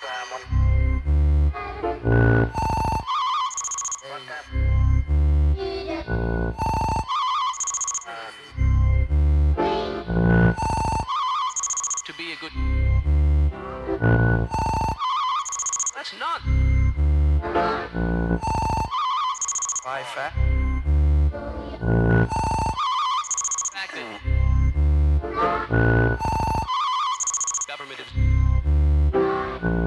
To be a good. That's not. Why, fat?